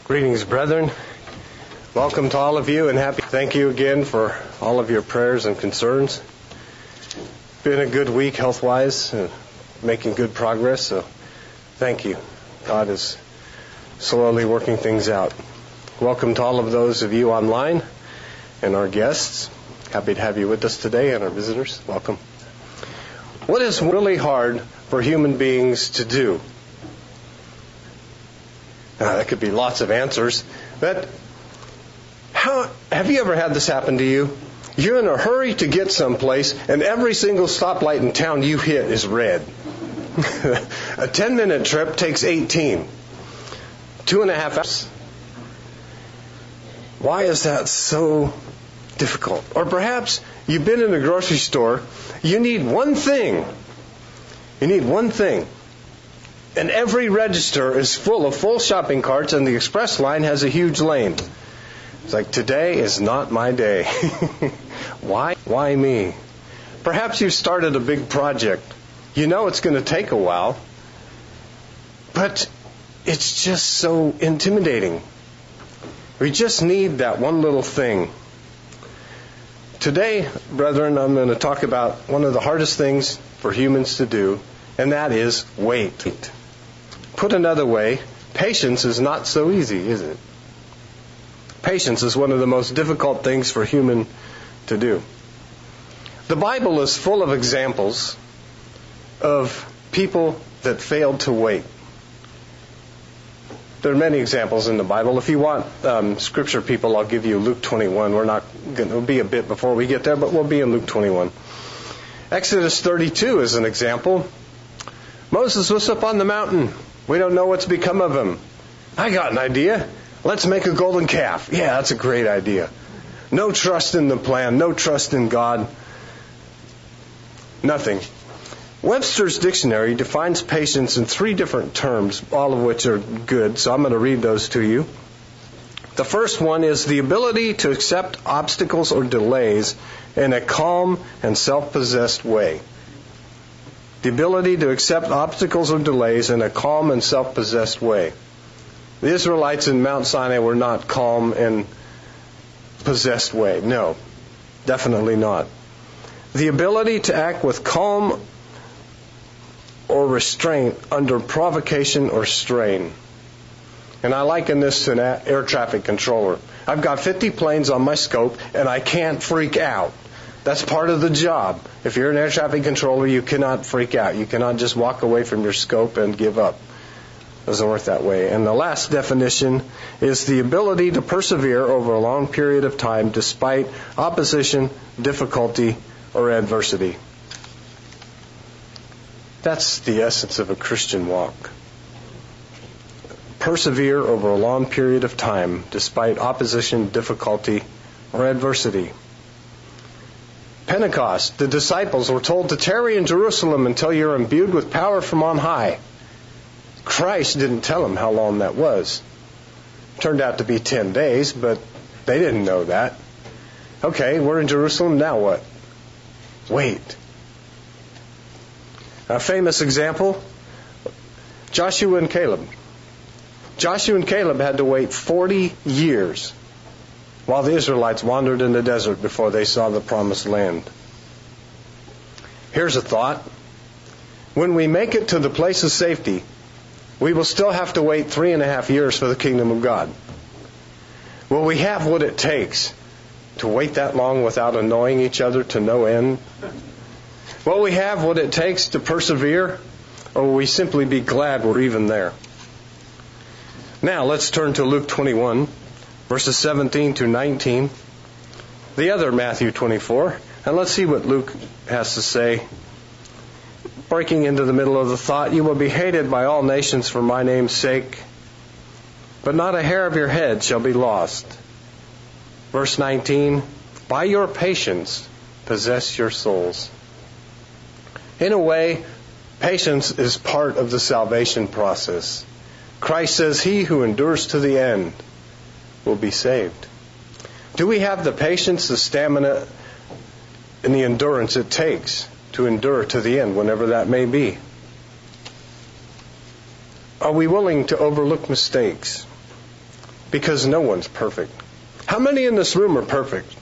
Greetings, brethren. Welcome to all of you, and thank you again for all of your prayers and concerns. Been a good week health-wise, making good progress, so thank you. God is slowly working things out. Welcome to all of those of you online and our guests. Happy to have you with us today, and our visitors. Welcome. What is really hard for human beings to do? That could be lots of answers, but have you ever had this happen to you? You're in a hurry to get someplace, and every single stoplight in town you hit is red. A 10-minute trip takes 18. 2.5 hours. Why is that so difficult? Or perhaps you've been in a grocery store, you need one thing. And every register is full of full shopping carts, and the express line has a huge lane. It's like, today is not my day. Why me? Perhaps you've started a big project. You know it's going to take a while, but it's just so intimidating. We just need that one little thing. Today, brethren, I'm going to talk about one of the hardest things for humans to do, and that is wait. Put another way, patience is not so easy, is it? Patience is one of the most difficult things for human to do. The Bible is full of examples of people that failed to wait. There are many examples in the Bible. If you want scripture people, I'll give you Luke 21. It'll be a bit before we get there, but we'll be in Luke 21. Exodus 32 is an example. Moses was up on the mountain. We don't know what's become of him. I got an idea. Let's make a golden calf. Yeah, that's a great idea. No trust in the plan. No trust in God. Nothing. Webster's dictionary defines patience in 3 different terms, all of which are good, so I'm going to read those to you. The first one is the ability to accept obstacles or delays in a calm and self-possessed way. The ability to accept obstacles or delays in a calm and self-possessed way. The Israelites in Mount Sinai were not calm and possessed way. No, definitely not. The ability to act with calm or restraint under provocation or strain. And I liken this to an air traffic controller. I've got 50 planes on my scope, and I can't freak out. That's part of the job. If you're an air traffic controller, you cannot freak out. You cannot just walk away from your scope and give up. It doesn't work that way. And the last definition is the ability to persevere over a long period of time despite opposition, difficulty, or adversity. That's the essence of a Christian walk. Persevere over a long period of time despite opposition, difficulty, or adversity. Pentecost, the disciples were told to tarry in Jerusalem until you're imbued with power from on high. Christ didn't tell them how long that was. Turned out to be 10 days, but they didn't know that. Okay, we're in Jerusalem, now what? Wait. A famous example, Joshua and Caleb. Joshua and Caleb had to wait 40 years while the Israelites wandered in the desert before they saw the promised land. Here's a thought. When we make it to the place of safety, we will still have to wait 3.5 years for the kingdom of God. Will we have what it takes to wait that long without annoying each other to no end? Will we have what it takes to persevere, or will we simply be glad we're even there? Now let's turn to Luke 21. Verses 17 to 19, the other Matthew 24, and let's see what Luke has to say. Breaking into the middle of the thought, you will be hated by all nations for my name's sake, but not a hair of your head shall be lost. Verse 19, by your patience possess your souls. In a way, patience is part of the salvation process. Christ says, he who endures to the end will be saved. Do we have the patience, the stamina, and the endurance it takes to endure to the end, whenever that may be? Are we willing to overlook mistakes? because no one's perfect. How many in this room are perfect?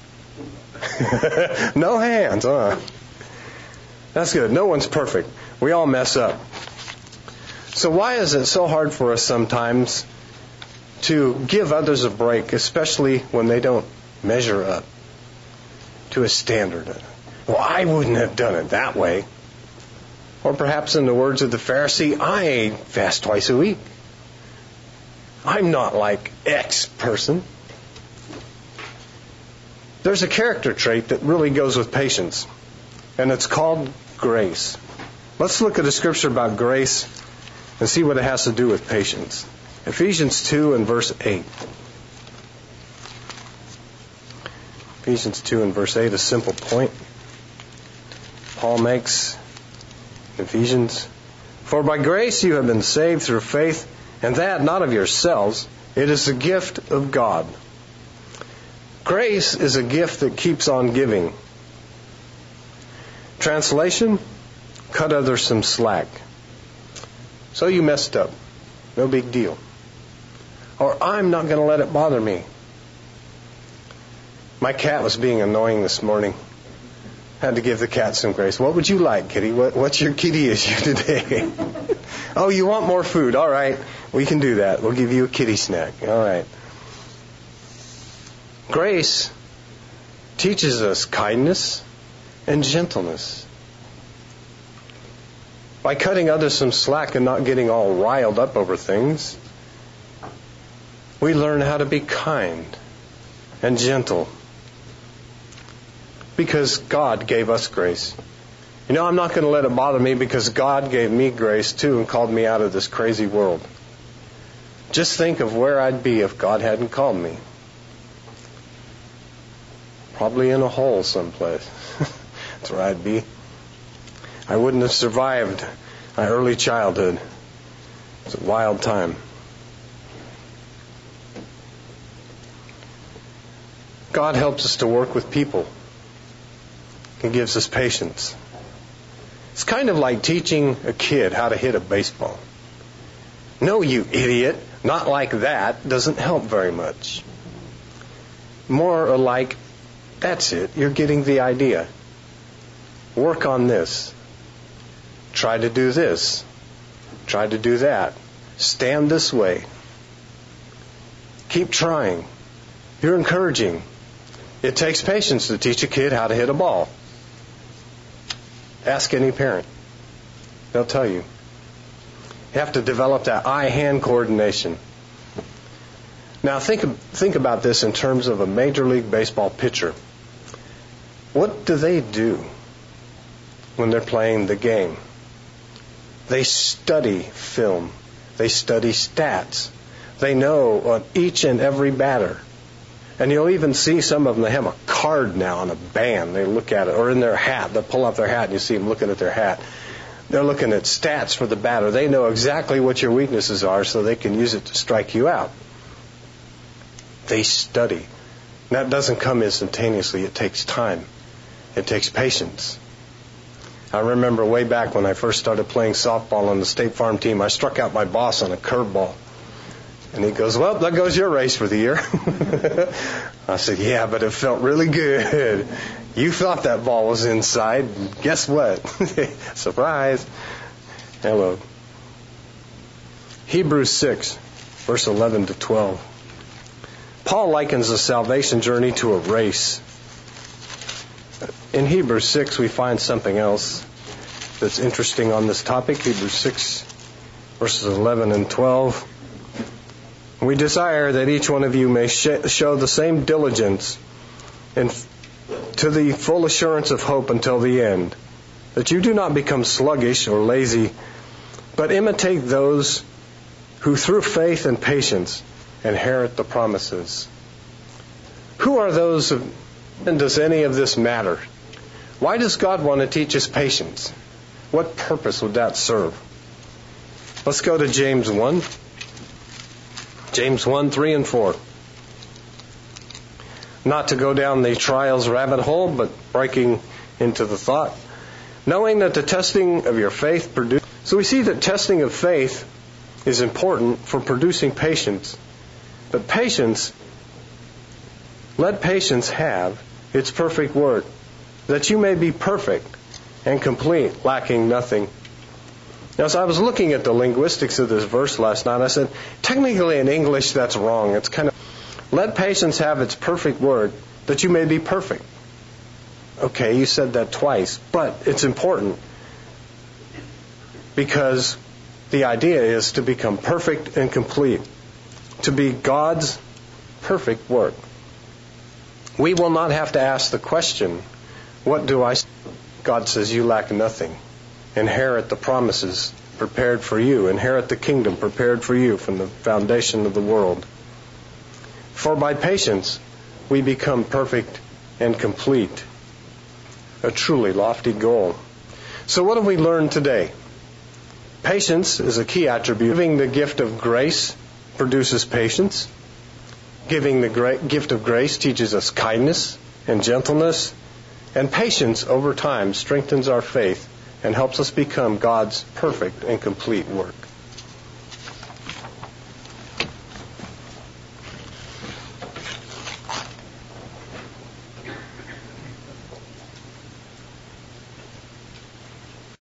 No hands, huh? That's good. No one's perfect. We all mess up. So why is it so hard for us sometimes to give others a break, especially when they don't measure up to a standard? Well, I wouldn't have done it that way. Or perhaps in the words of the Pharisee, I fast twice a week. I'm not like X person. There's a character trait that really goes with patience, and it's called grace. Let's look at a scripture about grace and see what it has to do with patience. Ephesians 2 and verse 8. Ephesians 2 and verse 8, a simple point Paul makes in Ephesians. For by grace you have been saved through faith, and that not of yourselves, it is the gift of God. Grace is a gift that keeps on giving. Translation, cut others some slack. So you messed up. No big deal. Or I'm not going to let it bother me. My cat was being annoying this morning. Had to give the cat some grace. What would you like, kitty? What's your kitty issue today? Oh, you want more food? All right. We can do that. We'll give you a kitty snack. All right. Grace teaches us kindness and gentleness. By cutting others some slack and not getting all riled up over things, we learn how to be kind and gentle. Because God gave us grace. You know, I'm not going to let it bother me because God gave me grace too and called me out of this crazy world. Just think of where I'd be if God hadn't called me. Probably in a hole someplace. That's where I'd be. I wouldn't have survived my early childhood. It was a wild time. God helps us to work with people. He gives us patience. It's kind of like teaching a kid how to hit a baseball. No, you idiot, not like that doesn't help very much. More like, that's it, you're getting the idea. Work on this. Try to do this. Try to do that. Stand this way. Keep trying. You're encouraging. It takes patience to teach a kid how to hit a ball. Ask any parent. They'll tell you. You have to develop that eye-hand coordination. Now think about this in terms of a Major League Baseball pitcher. What do they do when they're playing the game? They study film. They study stats. They know on each and every batter. And you'll even see some of them, they have a card now on a band. They look at it, or in their hat. They'll pull up their hat and you see them looking at their hat. They're looking at stats for the batter. They know exactly what your weaknesses are so they can use it to strike you out. They study. And that doesn't come instantaneously. It takes time. It takes patience. I remember way back when I first started playing softball on the State Farm team, I struck out my boss on a curveball. And he goes, well, that goes your race for the year. I said, yeah, but it felt really good. You thought that ball was inside. Guess what? Surprise. Hello. Hebrews 6, verse 11 to 12. Paul likens the salvation journey to a race. In Hebrews 6, we find something else that's interesting on this topic. Hebrews 6, verses 11 and 12. We desire that each one of you may show the same diligence and to the full assurance of hope until the end, that you do not become sluggish or lazy, but imitate those who through faith and patience inherit the promises. Who are those, and does any of this matter? Why does God want to teach us patience? What purpose would that serve? Let's go to James 1. James 1, 3 and 4. Not to go down the trials rabbit hole, but breaking into the thought. Knowing that the testing of your faith produces... So we see that testing of faith is important for producing patience. But patience, let patience have its perfect work, that you may be perfect and complete, lacking nothing. Now, as I was looking at the linguistics of this verse last night, I said, technically in English that's wrong. It's kind of, let patience have its perfect work, that you may be perfect. Okay, you said that twice, but it's important because the idea is to become perfect and complete, to be God's perfect work. We will not have to ask the question, what do I say? God says, you lack nothing. Inherit the promises prepared for you. Inherit the kingdom prepared for you from the foundation of the world. For by patience we become perfect and complete. A truly lofty goal. So what have we learned today? Patience is a key attribute. Giving the gift of grace produces patience. Giving the gift of grace teaches us kindness and gentleness. And patience over time strengthens our faith and helps us become God's perfect and complete work.